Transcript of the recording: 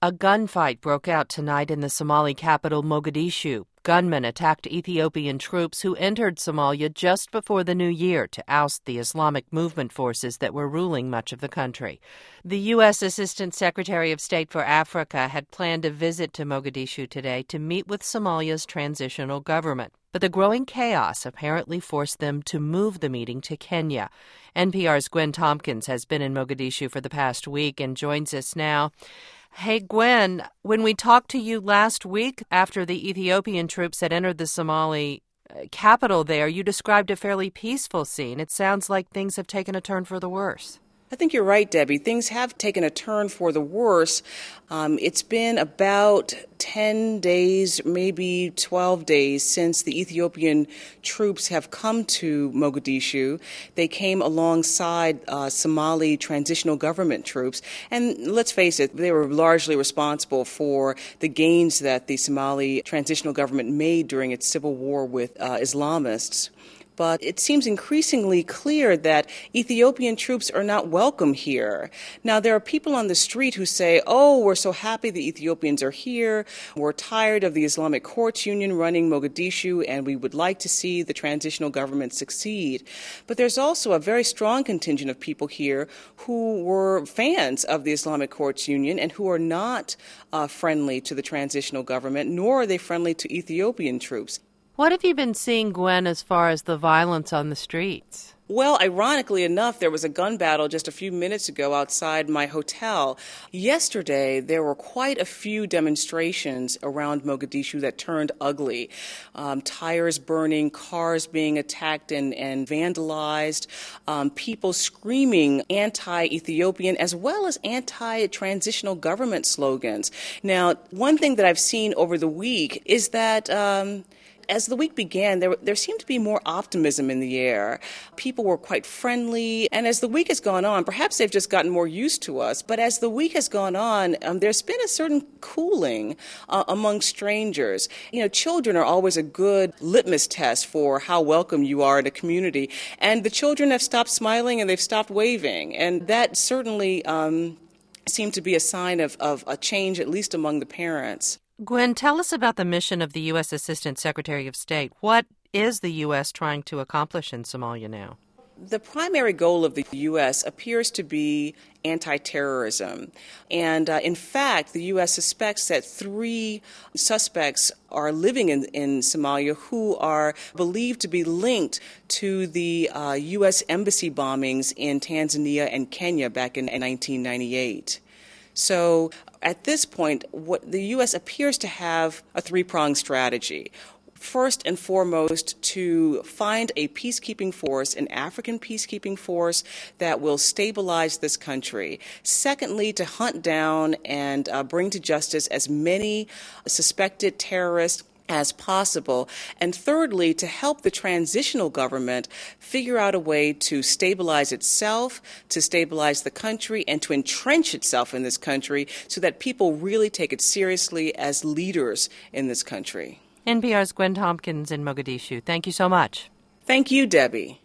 A gunfight broke out tonight in the Somali capital, Mogadishu. Gunmen attacked Ethiopian troops who entered Somalia just before the new year to oust the Islamic movement forces that were ruling much of the country. The U.S. Assistant Secretary of State for Africa had planned a visit to Mogadishu today to meet with Somalia's transitional government. But the growing chaos apparently forced them to move the meeting to Kenya. NPR's Gwen Tompkins has been in Mogadishu for the past week and joins us now. Hey, Gwen, when we talked to you last week after the Ethiopian troops had entered the Somali capital there, you described a fairly peaceful scene. It sounds like things have taken a turn for the worse. I think you're right, Debbie. Things have taken a turn for the worse. It's been about 10 days, maybe 12 days since the Ethiopian troops have come to Mogadishu. They came alongside Somali transitional government troops. And let's face it, they were largely responsible for the gains that the Somali transitional government made during its civil war with Islamists. But it seems increasingly clear that Ethiopian troops are not welcome here. Now, there are people on the street who say, oh, we're so happy the Ethiopians are here. We're tired of the Islamic Courts Union running Mogadishu, and we would like to see the transitional government succeed. But there's also a very strong contingent of people here who were fans of the Islamic Courts Union and who are not friendly to the transitional government, nor are they friendly to Ethiopian troops. What have you been seeing, Gwen, as far as the violence on the streets? Well, ironically enough, there was a gun battle just a few minutes ago outside my hotel. Yesterday, there were quite a few demonstrations around Mogadishu that turned ugly. Tires burning, cars being attacked and vandalized, people screaming anti-Ethiopian as well as anti-transitional government slogans. Now, one thing that I've seen over the week is that as the week began, there seemed to be more optimism in the air. People were quite friendly. And as the week has gone on, perhaps they've just gotten more used to us, but as the week has gone on, there's been a certain cooling among strangers. You know, children are always a good litmus test for how welcome you are in a community. And the children have stopped smiling and they've stopped waving. And that certainly seemed to be a sign of a change, at least among the parents. Gwen, tell us about the mission of the U.S. Assistant Secretary of State. What is the U.S. trying to accomplish in Somalia now? The primary goal of the U.S. appears to be anti-terrorism. And in fact, the U.S. suspects that 3 suspects are living in Somalia who are believed to be linked to the U.S. embassy bombings in Tanzania and Kenya back in 1998. So at this point, what the U.S. appears to have a 3-pronged strategy. First and foremost, to find a peacekeeping force, an African peacekeeping force that will stabilize this country. Secondly, to hunt down and bring to justice as many suspected terrorists as possible. And thirdly, to help the transitional government figure out a way to stabilize itself, to stabilize the country, and to entrench itself in this country so that people really take it seriously as leaders in this country. NPR's Gwen Tompkins in Mogadishu. Thank you so much. Thank you, Debbie.